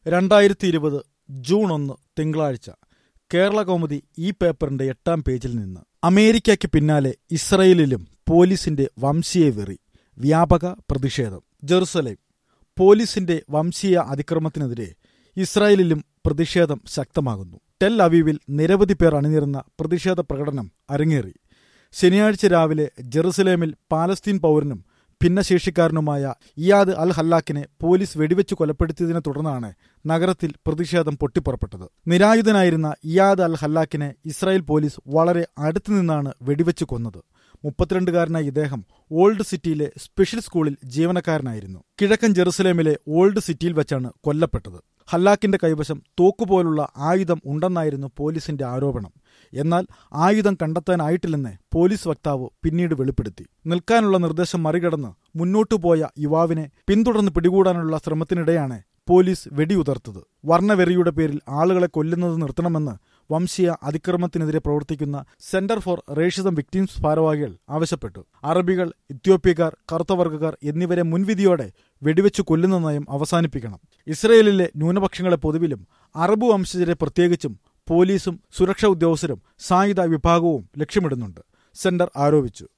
2020 June 1 തിങ്കളാഴ്ച കേരളകൗമുദി ഈ പേപ്പറിന്റെ 8-ാം പേജിൽ നിന്ന് അമേരിക്കയ്ക്ക് പിന്നാലെ ഇസ്രയേലിലും പോലീസിന്റെ വംശീയ വെറി, വ്യാപക പ്രതിഷേധം. ജെറുസലേം. പോലീസിന്റെ വംശീയ അതിക്രമത്തിനെതിരെ ഇസ്രായേലിലും പ്രതിഷേധം ശക്തമാകുന്നു. ടെൽ അവീവിൽ നിരവധി പേർ അണിനിരന്ന പ്രതിഷേധ പ്രകടനം അരങ്ങേറി. ശനിയാഴ്ച രാവിലെ ജെറുസലേമിൽ പാലസ്തീൻ പൗരനും ഭിന്നശേഷിക്കാരനുമായ ഇയാദ് അൽ ഹല്ലാക്കിനെ പോലീസ് വെടിവെച്ചു കൊലപ്പെടുത്തിയതിനെ തുടർന്നാണ് നഗരത്തിൽ പ്രതിഷേധം പൊട്ടിപ്പുറപ്പെട്ടത്. നിരായുധനായിരുന്ന ഇയാദ് അൽ ഹല്ലാക്കിനെ ഇസ്രായേൽ പോലീസ് വളരെ അടുത്തുനിന്നാണ് വെടിവെച്ചു കൊന്നത്. 32-കാരനായ ഇദ്ദേഹം ഓൾഡ് സിറ്റിയിലെ സ്പെഷ്യൽ സ്കൂളിൽ ജീവനക്കാരനായിരുന്നു. കിഴക്കൻ ജെറുസലേമിലെ ഓൾഡ് സിറ്റിയിൽ വെച്ചാണ് കൊല്ലപ്പെട്ടത്. ഹല്ലാക്കിന്റെ കൈവശം തോക്കുപോലുള്ള ആയുധം ഉണ്ടെന്നായിരുന്നു പോലീസിന്റെ ആരോപണം. എന്നാൽ ആയുധം കണ്ടെത്താനായിട്ടില്ലെന്ന് പോലീസ് വക്താവ് പിന്നീട് വെളിപ്പെടുത്തി. നിൽക്കാനുള്ള നിർദ്ദേശം മറികടന്ന് മുന്നോട്ടുപോയ യുവാവിനെ പിന്തുടർന്ന് പിടികൂടാനുള്ള ശ്രമത്തിനിടെയാണ് പോലീസ് വെടിയുതിർത്തത്. വർണ്ണവെറിയുടെ പേരിൽ ആളുകളെ കൊല്ലുന്നത് നിർത്തണമെന്ന് വംശീയ അതിക്രമത്തിനെതിരെ പ്രവർത്തിക്കുന്ന സെന്റർ ഫോർ റേഷിസം വിക്ടിംസ് ഭാരവാഹികൾ ആവശ്യപ്പെട്ടു. അറബികൾ, ഇത്യോപ്യക്കാർ, കറുത്തവർഗ്ഗക്കാർ എന്നിവരെ മുൻവിധിയോടെ വെടിവെച്ചു കൊല്ലുന്ന നയം അവസാനിപ്പിക്കണം. ഇസ്രയേലിലെ ന്യൂനപക്ഷങ്ങളെ പൊതുവിലും അറബ് വംശജരെ പ്രത്യേകിച്ചും പോലീസും സുരക്ഷാ ഉദ്യോഗസ്ഥരും സായുധ വിഭാഗവും ലക്ഷ്യമിടുന്നുണ്ട്, സെന്റർ ആരോപിച്ചു.